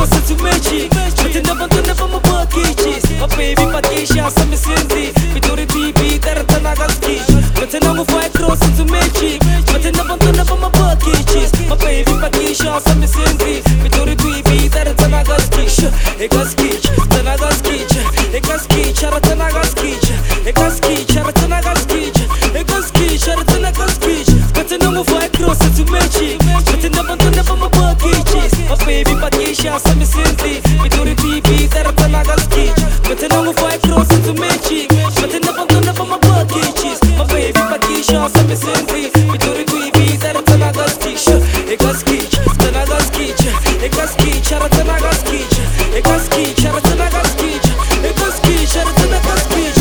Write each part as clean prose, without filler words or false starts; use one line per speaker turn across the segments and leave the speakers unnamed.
crossa tu mechi Mete na bandana pa mabakichis A baby patisha sa misinzi Pituri tibi tarata nagaski Mete na mufai crossa tu mechi Mete na bandana pa mabakichis A baby patisha sa misinzi Pituri tibi tarata nagaski Ekaskich, tanagaskich Ekaskich, arata nagaskich Ekaskich, arata nagaskich Ekaskich, arata nagaskich Mete na mufai crossa tu mechi Mete na bandana pa mabakichis A baby patisha sa misinzi Pituri tibi tarata nagaski Mete na mufai crossa tu mechi Mete na bandana pa mabakichis A baby patisha sa misinzi Pituri tibi tarata nagaski Ekaskich, tanagaskich Ekaskich, arata nagaskich Ekaskich, arata nagaskich Ekaskich, arata nagaskich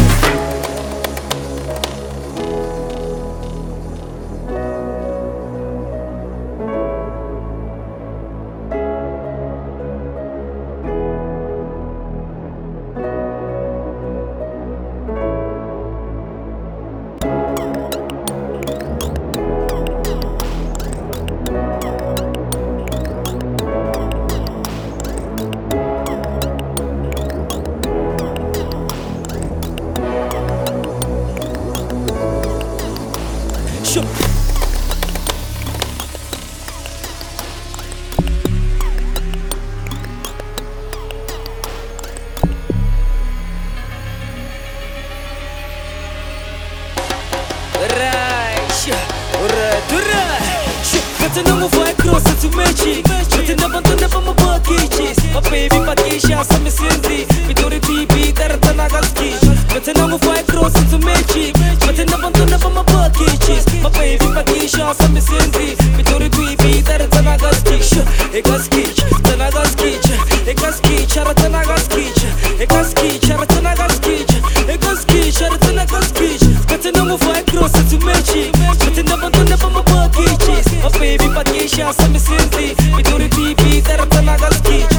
Sure. Mete na mufai crossa tu mechi Mete na bandana pa mabakichis A baby patisha sa misinzi Pituri tibi tarata nagaski Mete na mufai crossa tu mechi Mete na bandana pa mabakichis A baby patisha sa misinzi Pituri tibi tarata nagaski Ekaskich, tanagaskich Ekaskich, arata nagaskich Ekaskich, arata nagaskich Ekaskich, arata nagaskich Mete na mufai crossa tu mechi Mete na bandana pa mabakichis A baby patisha sa misinzi Pituri tibi tarata nagaskich